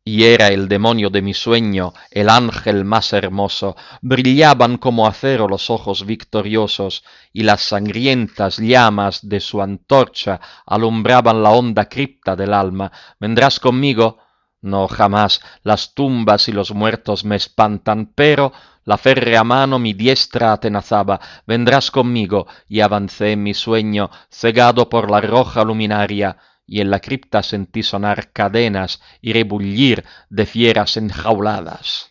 Y era el demonio de mi sueño, el ángel más hermoso, brillaban como acero los ojos victoriosos, y las sangrientas llamas de su antorcha alumbraban la honda cripta del alma. ¿Vendrás conmigo? No, jamás. Las tumbas y los muertos me espantan, pero la férrea mano mi diestra atenazaba. Vendrás conmigo, y avancé en mi sueño, cegado por la roja luminaria, y en la cripta sentí sonar cadenas y rebullir de fieras enjauladas.